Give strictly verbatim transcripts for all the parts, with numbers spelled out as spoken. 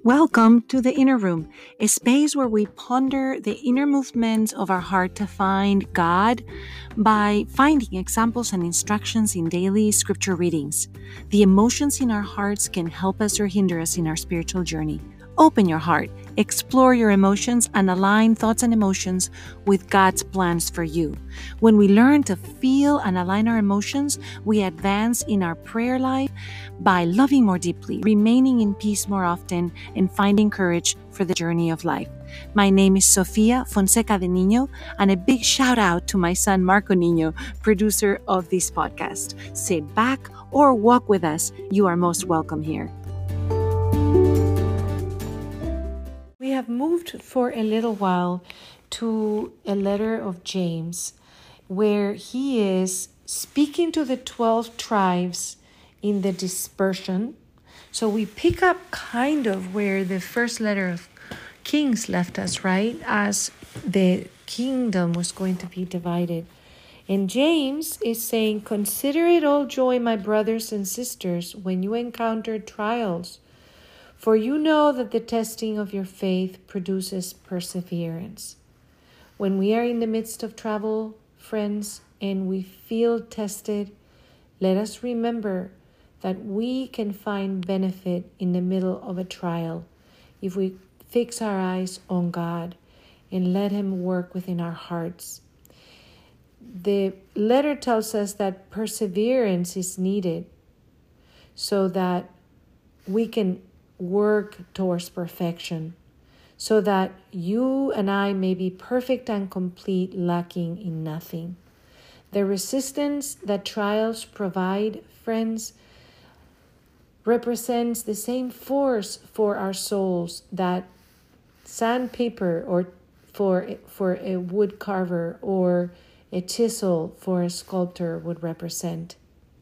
Welcome to the Inner Room, a space where we ponder the inner movements of our heart to find God by finding examples and instructions in daily scripture readings. The emotions in our hearts can help us or hinder us in our spiritual journey. Open your heart, explore your emotions, and align thoughts and emotions with God's plans for you. When we learn to feel and align our emotions, we advance in our prayer life by loving more deeply, remaining in peace more often, and finding courage for the journey of life. My name is Sofia Fonseca de Niño, and a big shout out to my son Marco Niño, producer of this podcast. Sit back or walk with us. You are most welcome here. We have moved for a little while to a letter of James, where he is speaking to the twelve tribes in the dispersion. So we pick up kind of where the first letter of Kings left us, right? As the kingdom was going to be divided. And James is saying, "Consider it all joy, my brothers and sisters, when you encounter trials. For you know that the testing of your faith produces perseverance." When we are in the midst of trouble, friends, and we feel tested, let us remember that we can find benefit in the middle of a trial if we fix our eyes on God and let Him work within our hearts. The letter tells us that perseverance is needed so that we can work towards perfection, so that you and I may be perfect and complete, lacking in nothing. The resistance that trials provide, friends, represents the same force for our souls that sandpaper or for for a wood carver or a chisel for a sculptor would represent.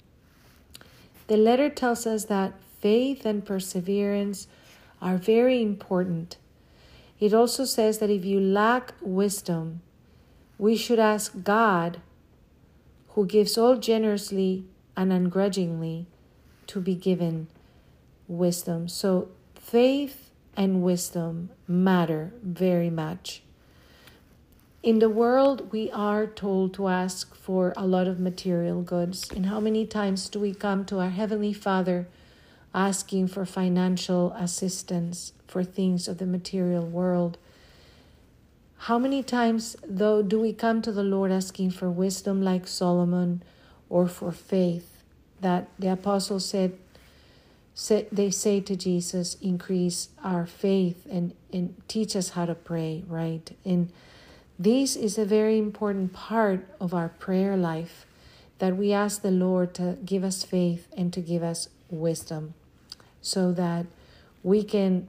The letter tells us that faith and perseverance are very important. It also says that if you lack wisdom, we should ask God, who gives all generously and ungrudgingly, to be given wisdom. So faith and wisdom matter very much. In the world, we are told to ask for a lot of material goods. And how many times do we come to our Heavenly Father asking for financial assistance for things of the material world? How many times, though, do we come to the Lord asking for wisdom like Solomon, or for faith that the apostles said, said they say to Jesus, increase our faith and, and teach us how to pray, right? And this is a very important part of our prayer life, that we ask the Lord to give us faith and to give us wisdom, so that we can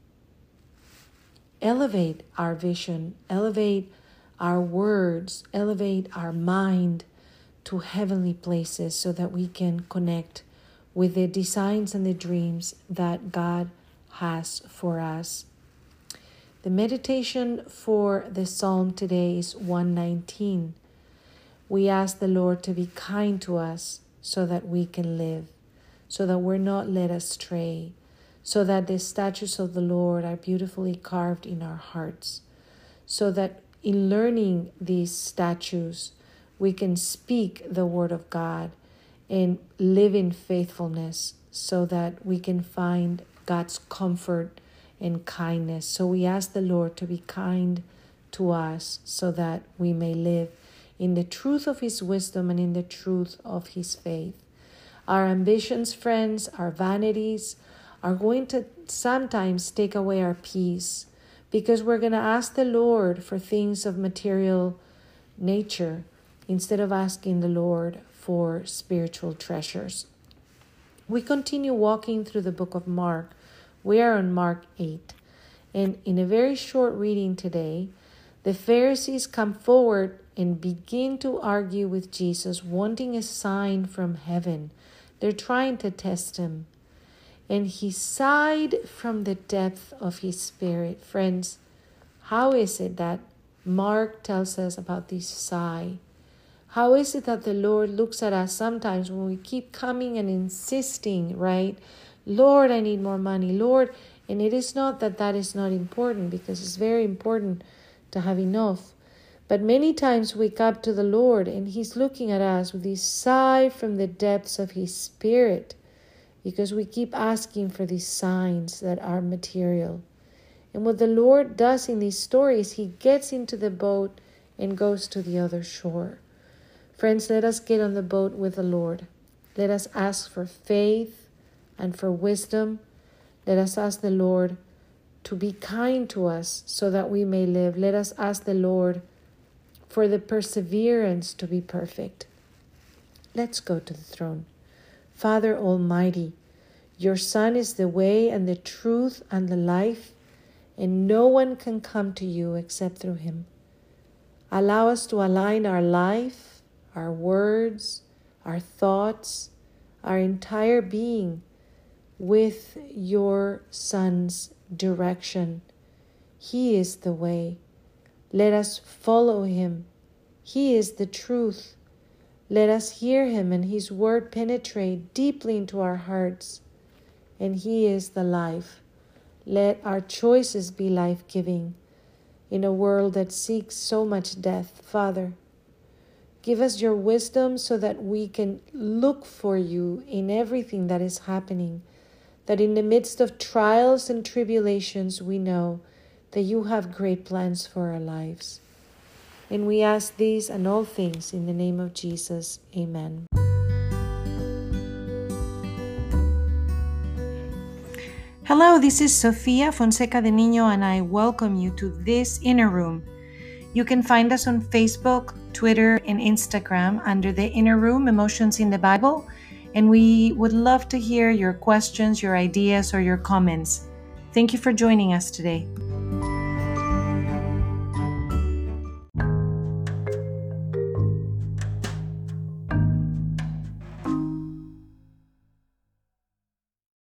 elevate our vision, elevate our words, elevate our mind to heavenly places, so that we can connect with the designs and the dreams that God has for us. The meditation for the psalm today is one nineteen. We ask the Lord to be kind to us so that we can live, so that we're not led astray, so that the statutes of the Lord are beautifully carved in our hearts, so that in learning these statutes, we can speak the word of God and live in faithfulness, so that we can find God's comfort and kindness. So we ask the Lord to be kind to us, so that we may live in the truth of His wisdom and in the truth of His faith. Our ambitions, friends, our vanities, are going to sometimes take away our peace, because we're going to ask the Lord for things of material nature instead of asking the Lord for spiritual treasures. We continue walking through the book of Mark. We are on Mark eight. And in a very short reading today, the Pharisees come forward and begin to argue with Jesus, wanting a sign from heaven. They're trying to test Him. And He sighed from the depth of His spirit. Friends, how is it that Mark tells us about this sigh? How is it that the Lord looks at us sometimes when we keep coming and insisting, right? Lord, I need more money. Lord, And it is not that that is not important, because it's very important to have enough. But many times we come to the Lord and He's looking at us with this sigh from the depths of His Spirit, because we keep asking for these signs that are material. And what the Lord does in these stories, He gets into the boat and goes to the other shore. Friends, let us get on the boat with the Lord. Let us ask for faith and for wisdom. Let us ask the Lord to be kind to us so that we may live. Let us ask the Lord for the perseverance to be perfect. Let's go to the throne. Father Almighty, your Son is the way and the truth and the life, and no one can come to you except through Him. Allow us to align our life, our words, our thoughts, our entire being with your Son's direction. He is the way. Let us follow Him. He is the truth. Let us hear Him and His word penetrate deeply into our hearts. And He is the life. Let our choices be life-giving in a world that seeks so much death. Father, give us your wisdom so that we can look for you in everything that is happening, that in the midst of trials and tribulations we know that you have great plans for our lives. And we ask these and all things in the name of Jesus. Amen. Hello, this is Sofia Fonseca de Niño, and I welcome you to this Inner Room. You can find us on Facebook, Twitter, and Instagram under the Inner Room, Emotions in the Bible, and we would love to hear your questions, your ideas, or your comments. Thank you for joining us today.